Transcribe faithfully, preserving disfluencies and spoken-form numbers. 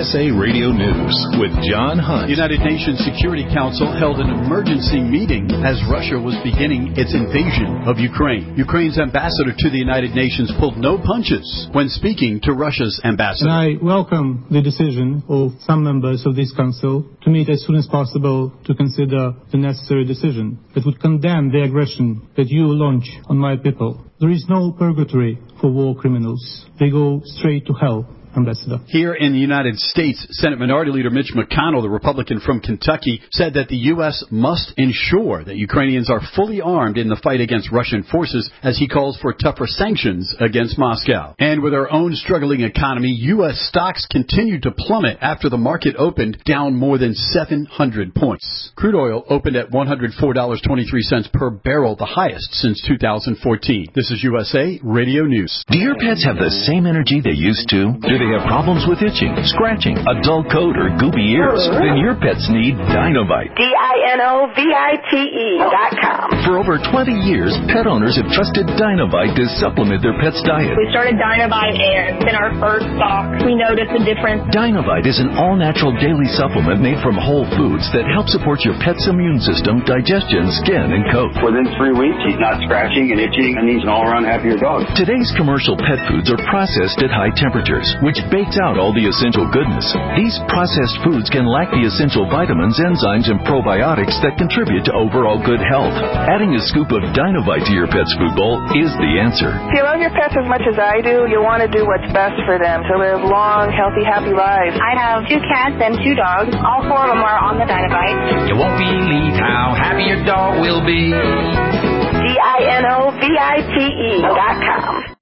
S A Radio News with John Hunt. The United Nations Security Council held an emergency meeting as Russia was beginning its invasion of Ukraine. Ukraine's ambassador to the United Nations pulled no punches when speaking to Russia's ambassador. And I welcome the decision of some members of this council to meet as soon as possible to consider the necessary decision that would condemn the aggression that you launch on my people. There is no purgatory for war criminals. They go straight to hell. Ambassador. Here in the United States, Senate Minority Leader Mitch McConnell, the Republican from Kentucky, said that the U S must ensure that Ukrainians are fully armed in the fight against Russian forces, as he calls for tougher sanctions against Moscow. And with our own struggling economy, U S stocks continued to plummet after the market opened down more than seven hundred points. Crude oil opened at one hundred four dollars and twenty-three cents per barrel, the highest since two thousand fourteen. This is U S A Radio News. Do your pets have the same energy they used to? Do they have problems with itching, scratching, a dull coat, or goopy ears? Then your pets need Dinovite. D I N O V I T E dot com. For over twenty years, pet owners have trusted Dinovite to supplement their pet's diet. We started Dinovite and it's been our first stock. We noticed the difference. Dinovite is an all-natural daily supplement made from whole foods that help support your pet's immune system, digestion, skin, and coat. Within three weeks, he's not scratching and itching, and he's an all-around happier dog. Today's commercial pet foods are processed at high temperatures, which bakes out all the essential goodness. These processed foods can lack the essential vitamins, enzymes, and probiotics that contribute to overall good health. Adding a scoop of Dinovite to your pet's food bowl is the answer. If you love your pets as much as I do, you'll want to do what's best for them to live long, healthy, happy lives. I have two cats and two dogs. All four of them are on the Dinovite. You won't believe how happy your dog will be. D I N O V I T E dot com.